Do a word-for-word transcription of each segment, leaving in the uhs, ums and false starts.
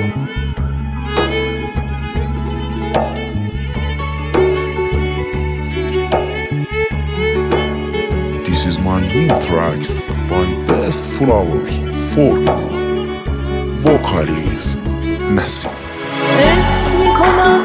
This is my new tracks by Best Flowers for you. Vocalist Nasim. حس میکنم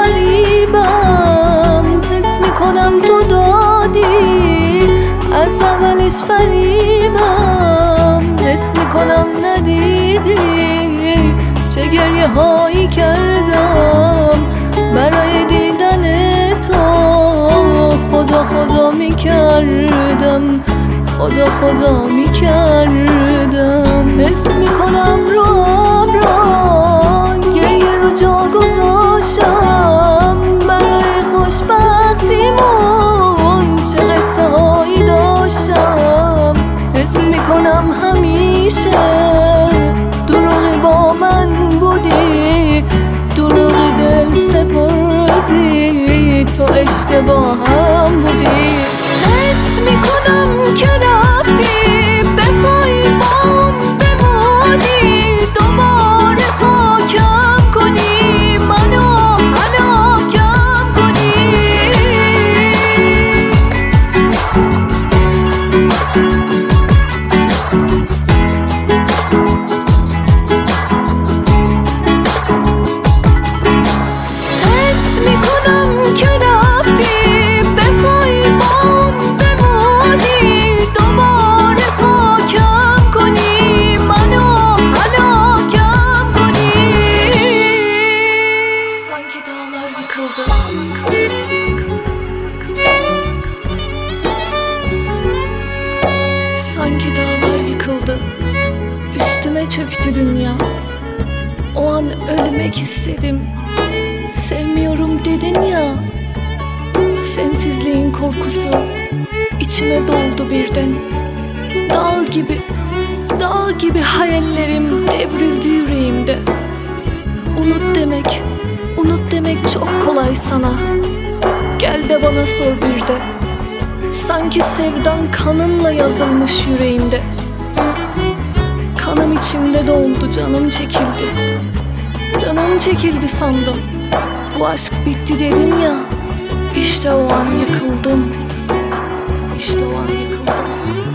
غریبم، حس میکنم تو دادی، از اولش فریبم، حس میکنم ندیدی چه گریه هایی کردم برای دیدن تو. خدا خدا میکردم، خدا خدا میکردم. حس میکنم رو آبرا گریه رو جا گذاشتم برای خوشبختیمون، چه قصه هایی داشتم. حس میکنم همیشه دروغی با من بودی، دروغی دل سپردی، تو اشتباهم بودی. حس میکنم که رفتی بخوای باون بمونی، دوباره خاکم کنی، منو هلاکم کنی. حس میکنم که رفتی بخوای باون بمونی، دوباره خاکم کنی، منو هلاکم کنی. Sanki dağlar yıkıldı. Sanki dağlar yıkıldı, üstüme çöktü dünya. O an ölmek istedim, sevmiyorum dedin ya. Sensizliğin korkusu içime doldu birden. Dağ gibi, dağ gibi hayallerim devrildi yüreğimde. Unut demek, unut demek çok kolay sana. Gel de bana sor bir de. Sanki sevdan kanınla yazılmış yüreğimde. Kanım içimde doldu, canım çekildi. Canım çekildi sandım. Bu aşk bitti dedim ya. İşte o an yıkıldım. İşte o an yıkıldım.